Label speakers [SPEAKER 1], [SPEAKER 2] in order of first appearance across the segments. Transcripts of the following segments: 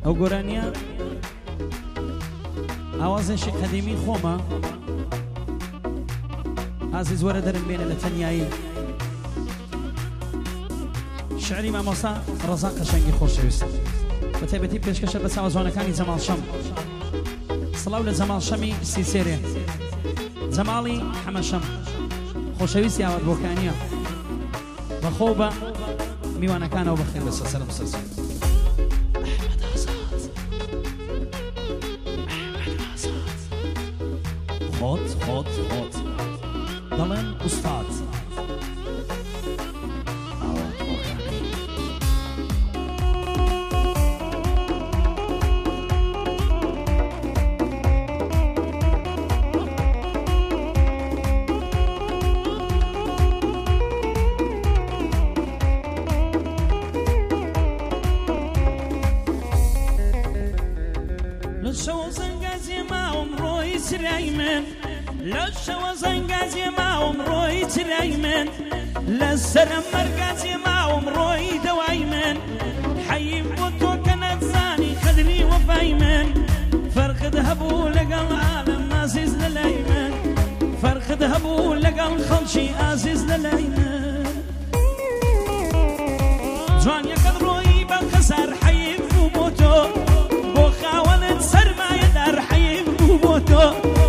[SPEAKER 1] ئەو گۆرانیە ئاوازێکی قەدیمی خۆمە ئازیز وەرە دەرم بێنە لە تەنیایی شعری مامۆستا ڕەزا قەشەنگی خۆشەویست بە تایبەتی پێشکەشە بە چاوەزوانەکانی جەماڵ شەم سڵاو لە جەماڵ شەمی سیسێرێ جەماڵی حەمەشەم خۆشەویستی ئاوات بۆکانیە بەخۆ بە میوانەکانەوە بەخێر بەسە سەرم سەرسە خۆت خۆت خۆت دەڵێن ئوستاد ئاوات بۆکانی
[SPEAKER 2] لەشەوە زەنگازی ماوم ڕۆی چرای من لەسەرم مەرگازی ماوم ڕۆی دەوای من حەییم بۆ تۆ کە نەتزانی قەدری وەفای من فەرقت هەبوو لەگەڵ عالەم ئازیز لەلای من فەرقت هەبوو لەگەڵ خەڵکی ئازیز لەلای من جوانیەکەت ڕۆی بە قەسەر حەییم بوو بۆ تۆ بۆ خاوەنت سەرمایەدار حەییم بوو بۆ تۆ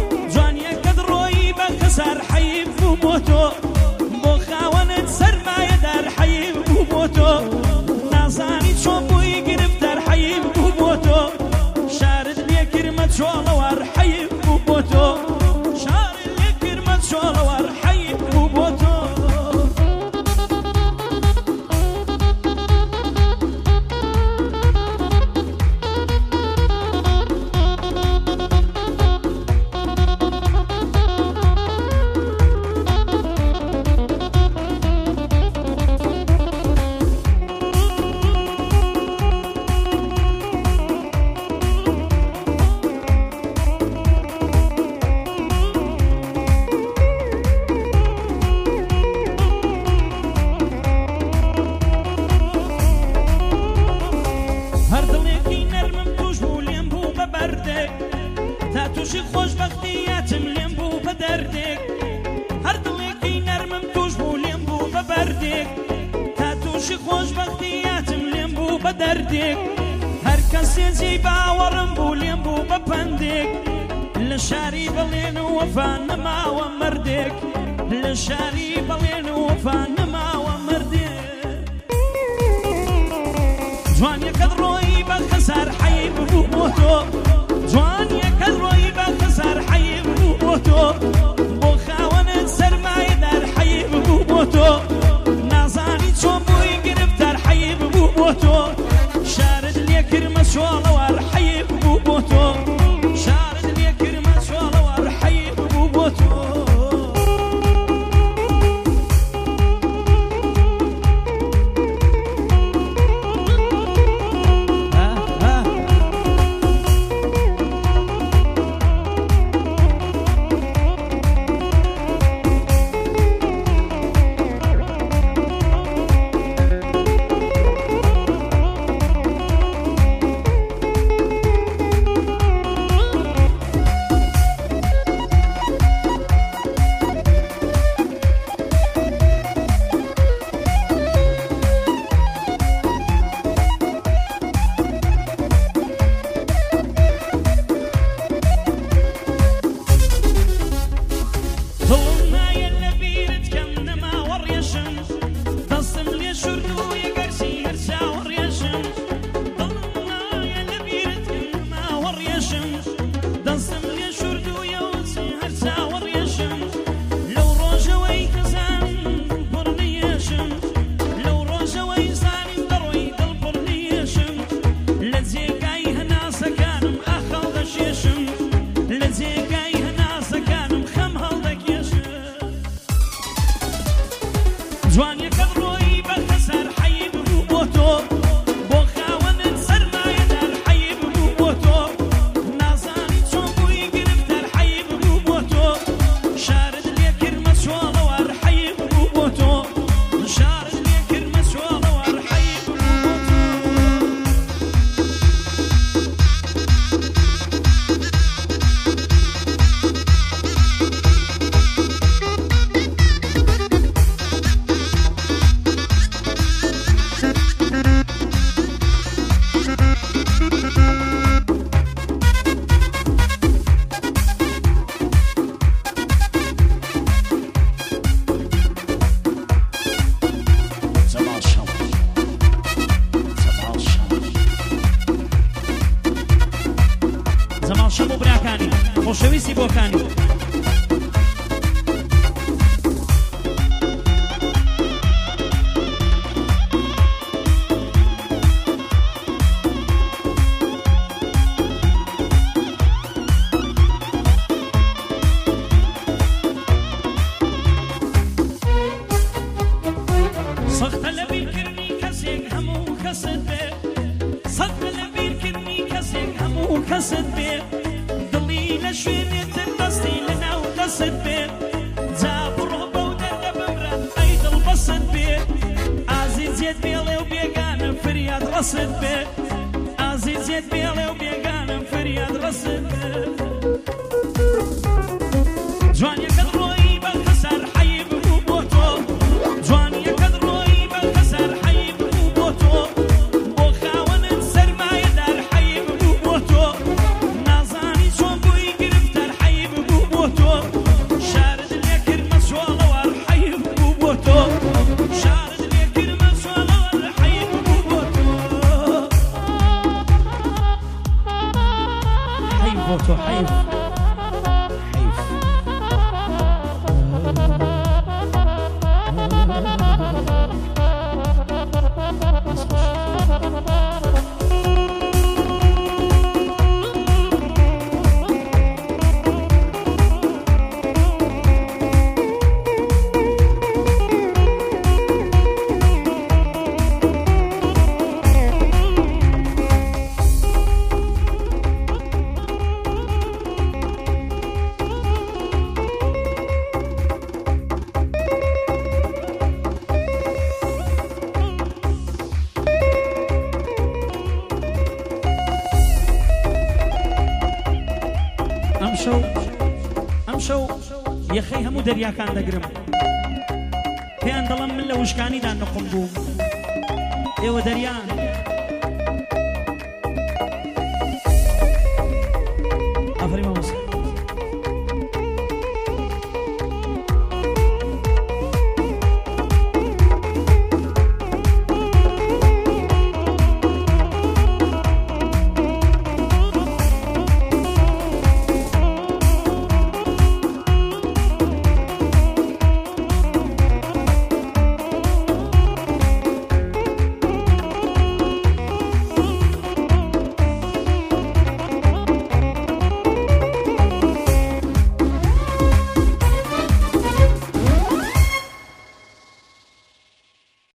[SPEAKER 2] سر حەییم بوو بۆ تۆ بۆ خاوەنت سەرمایەدار حەییم بوو بۆ تۆ نازانی چۆن بووی گرفتەر حەییم بوو بۆ تۆ شارت لێ کرمە چۆڵەوەر حەییم بوو بۆ تۆ شارت لێ کرمە چۆڵەوەر حەییم بوو بۆ تۆ هەر کەسێکی باوەڕم بوو لێم بوو بە پەندێک لە شاری بەڵێن و وەفا نەماوە مردێک لە شاری بەڵێن و وەفا نەماوە مردێک جوانیەکەت ڕۆی بە خەسار حەییم بوو بۆ تۆ جوانیەکەت ڕۆی بە خەسار حەییم بوو بۆ تۆ بۆ خاوەنت سەرمایەدار حەییم بوو بۆ تۆ نازانی چۆن بووی گرفتەر حەییم بوو بۆ تۆ شارد لێ کرمە چۆڵەوەر حەییم بوو بۆ تۆ شارد لێ کرمە چۆڵەوەر حەییم بوو بۆ تۆ جوانیەکەت ڕۆی بە خەسار
[SPEAKER 1] خۆشەویستی بۆکانی
[SPEAKER 2] کەست بێ دڵی لە شوێنێتر دەستی لە ناو دەست بێ جا بڕۆ بەو دەردە بمرە ئەی دڵ بەست بێ ئازیزێت بێڵێ و بێگانم فریاد ڕەست بێ ئازیزێت بێڵێ و بێگانم فریاد ڕەست بێ جوانیەکەت ڕۆیی بە خەسەر حەیی ببوو بۆ تۆ جوانیەکەت ڕۆیی بە خەسەر حەیی ببوو بۆ تۆ بۆ خاوەنت سەرمایەدار حەیی ببوو بۆ تۆ نازانی چۆن بووی گرفتەر حەیی ببوو بۆ تۆ شارت لێ کردمە چۆڵەوەر حەیی ببوو بۆ تۆ شارت لێ کردمە چۆڵەوەر حەیی ببوو بۆ تۆ
[SPEAKER 1] حەیف بۆ تۆ حەیف ئەمشەو یەخەی هەموو دەریاکان دەگرم پێیان دەڵم من لە وشکانیدا نقم بووم ئێوە دەریان